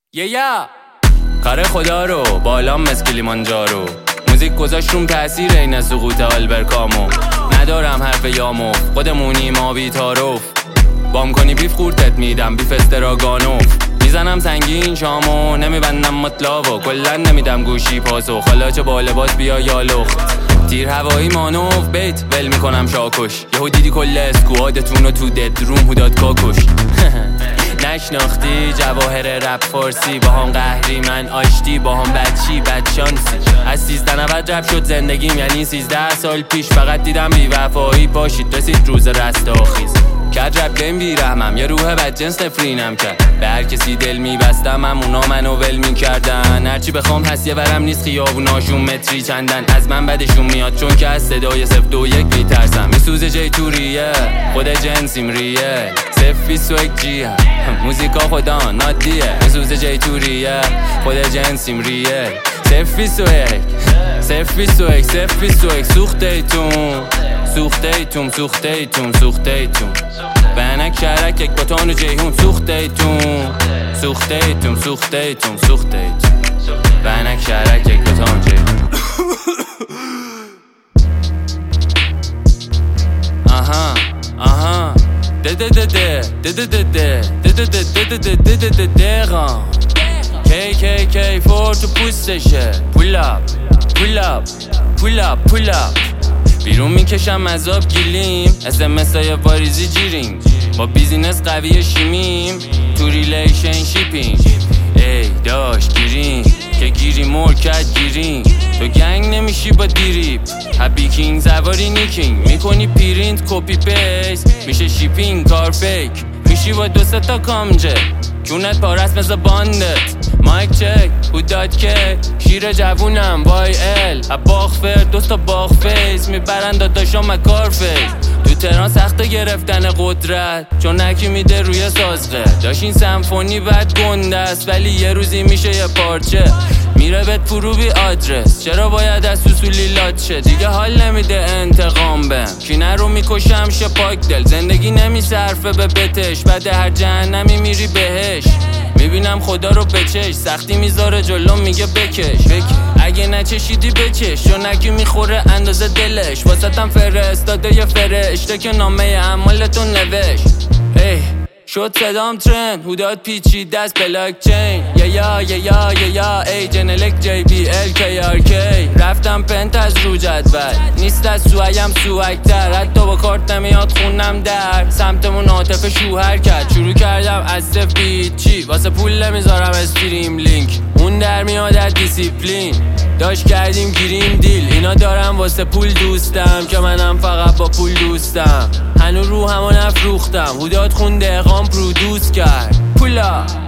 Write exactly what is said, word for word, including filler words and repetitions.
یه یا کار خدا رو بالام مثل کلیمانجارو، موزیک گذاشت روم تأثیر این سقوط آلبرکامو. ندارم حرف یامو، خودمونی ما بی تعارف. بام کنی بیف خورتت میدم، بیف استراگانوف. میزنم سنگین شامو، نمیبندم مطلابو. کلن نمیدم گوشی پاسو، خالا چه با لباس بیا یا لخت. تیر هوایی مانوف بیت ول میکنم شاکش. یهو دیدی کل اسکوادتون رو تو دد روم هوداد کاکش. نشناختی جواهر رپ فارسی، با هم قهری من آشتی، با هم بدچی بدشانسی. از سیزده نود رپ شد زندگیم، یعنی سیزده سال پیش. فقط دیدم بی وفایی پاشید رسید روز رستاخیز. کرد رپ گیم بی رحمم، یه روح بدجنس نفرینم کرد. به هر کسی دل میبستم همونا منو ول میکردن. هرچی بخوام هست یه ورم نیست، خیابوناشون متری چندن. از من بدشون میاد چون که از صدای صفر دو یک میترسم. میسوزه جی توریه خود جنسیم ریه، صفر بیست و یک جیه موزیکا خدا نادیه. میسوزه جی توریه خود جنسیم ریه، صفر بیست و یک صفر بیست و یک صفر بیست و یک. سوخته ایتون سوخته ایتون سوخته ایتون سوخته ایتون بنک شرک یک باتان و جیهون. سوخته ایتون سوخته ایتون سوخته ایتون سوخته ایتون بنک شرک یک باتان و جیهون. آها آها ده ده ده ده ده ده ده ده ده ده ده ده ده ده ده کی کی کی فور تو پوستشه. pull up pull up pull up pull up. بیرون میکشم از آب گیلیم، اس ام اس های واریزی جیرینگ. با بیزینس قوی شیمیم تو ریلیشن شیپینگ. ای داش گیرین که گیری مرکت گیرین. تو گنگ نمیشی با دیریب هبی کینگ زواری نیکینگ. میکنی پرینت کپی پیست میشه شیپینگ کار فیک. میشی با دو سه تا کامجه جونت پارست مثل باندت. مایک چک هوداد که شیر جوونم وای ال باخ فر دوستا باخ فیس. میبرن داداشا مکار فیس. تو تهران سخته گرفتن قدرت چون نکی میده روی سازغه. داشین سمفونی بد گنده است ولی یه روزی میشه یه پارچه. میره بهت فرو بی آدرس، چرا باید از سوسولی لات شه؟ دیگه حال نمیده انتقام بم، کینه رو میکشم شه پاک دل. زندگی نمیصرفه به بتش، بعد هر جهنمی میری بهش. میبینم خدا رو بچش، سختی میذاره جلو میگه بکش بکش. اگه نچشیدی بچش، چون نکی میخوره اندازه دلش. واسطم فرستاده یه فرشته که نامه اعمالتون نوشت. ای شد صدام ترند هوداد پیچی دست بلاک چین. یا یا یا یا یا یا ای جنلک جی بی ال کی آر کی. رفتم پنت از رو جدول، نیست از سویم سوکتر. حتی با کارت نمیاد خونم در سمتمون عاطفه شوهر کرد. شروع کردم از صفر بیچی، واسه پول نمیذارم استریم لینک. اون در میاد از دیسیپلین، داشت کردیم گیریم دیل. اینا دارم واسه پول دوستم که منم فقط با پول دوستم. هنو رو همون نفروختم هوداد خونده اقام پرودوس کرد. پولا